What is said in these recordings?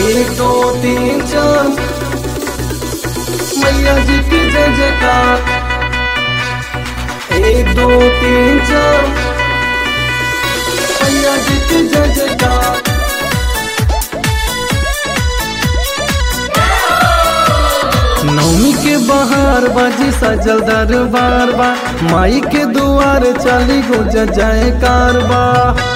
एक दो तीन चार मैया जी की जय जयकार। एक दो तीन चार मैया जी की जय जयकार। नवमी के बहार बाजी सजल दरबार बा, माई के दुआर चली गुज जयकार बा।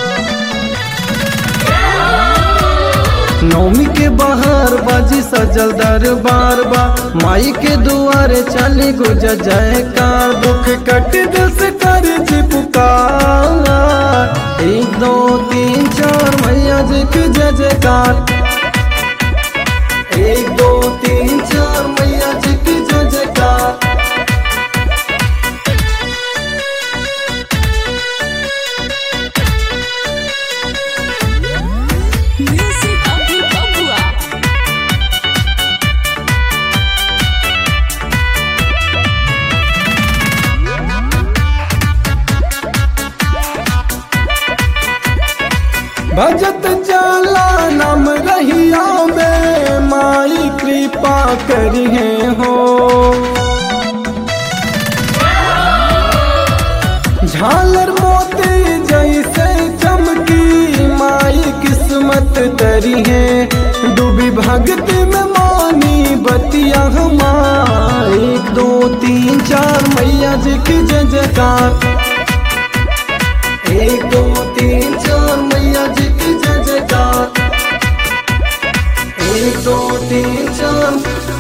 नवमी के बहार बाजी सजल दरबार बा, माई के दुआर चली गुज जयकार। दुख कट दिल से कर जी पुकार। एक दो तीन चार मैया जी की जय जयकार। एक दो तीन चार मैया जी की जय जयकार। Music Abu Babua. भजत चला नाम रहिया में, माई कृपा करी है हो। झालर मोती जैसे चमकी, माई किस्मत तरी है। डूबी भक्ति में मानी बतिया हमार। एक दो तीन चार मैया जी की जय जयकार। एक दो तीन चार मैया जी की जय जयकार। एक दो तीन चार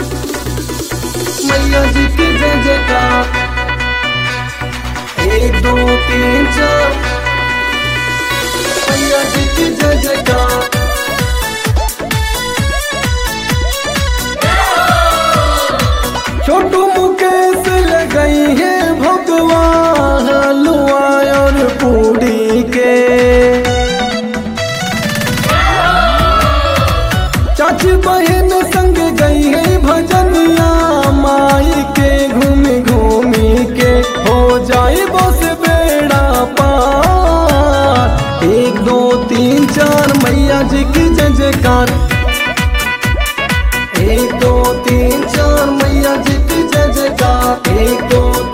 मैया जी की जय जयकार। एक दो तीन चार मैया जी की जय जयकार। छोटू मुकेश लगई है भगवा हलवा और पूड़ी के। चाची बहन संग गई है भजनिया, माई के घूमी घूमी के हो जाए बस बेड़ा पार। एक दो तीन चार मैया जी की जय जयकार। एक दो तीन चार मैया जी की जय जयकार। एक दो